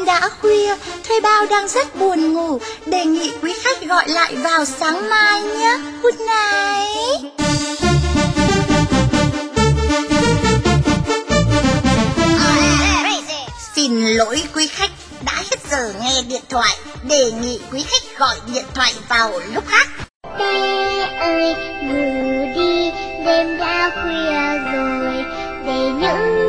đêm đã khuya, thuê bao đang rất buồn ngủ, đề nghị quý khách gọi lại vào sáng mai nhé. Good night. Xin lỗi quý khách, đã hết giờ nghe điện thoại, đề nghị quý khách gọi điện thoại vào lúc khác. Bé ơi ngủ đi, đêm đã khuya rồi, để những